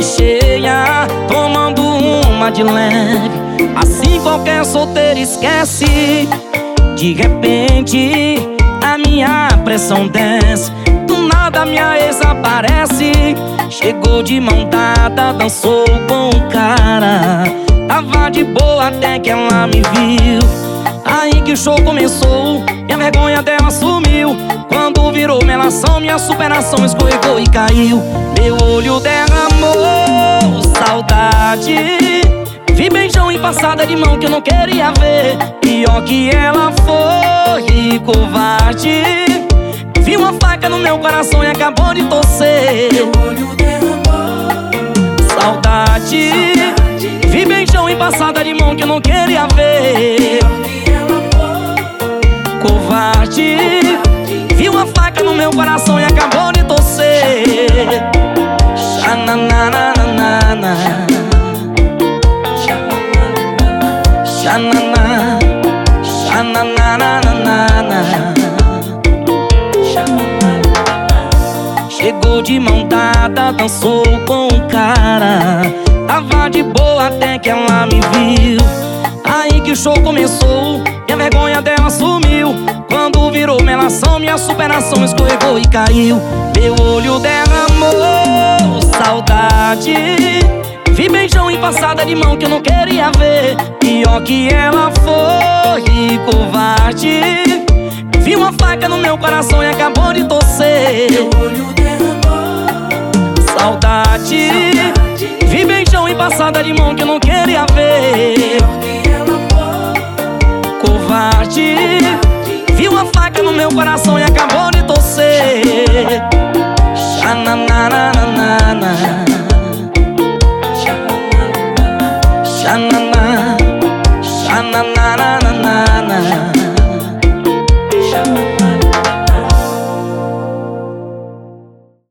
cheia, tomando uma de leve. Assim qualquer solteiro esquece. De repente a minha pressão desce. Do nada minha ex aparece. Chegou de mão dada, dançou com o cara. Tava de boa até que ela me viu. Aí que o show começou e a vergonha dela sumiu. Quando virou melação, minha superação escorregou e caiu. Meu olho derramou saudade. Vi beijão em passada de mão que eu não queria ver. Pior que ela foi covarde. Vi uma faca no meu coração e acabou de torcer. Meu olho derramou saudade. Vi beijão em passada de mão que eu não queria ver. Covarde. Vi uma faca no meu coração e acabou de torcer. Xananana, xanana, xananana. Chegou de mão dada, dançou com o cara. Tava de boa até que ela me viu. Aí que o show começou e a vergonha dela sumiu. Quando virou melação, minha superação escorregou e caiu. Meu olho derramou saudade. Vi beijão em passada de mão que eu não queria ver. Pior que ela foi covarde. Vi uma faca no meu coração e acabou de torcer. Meu olho derramou saudade. Vi beijão em passada de mão que eu não queria ver. Covarde. Vi uma faca no meu coração e acabou de torcer. Xananana.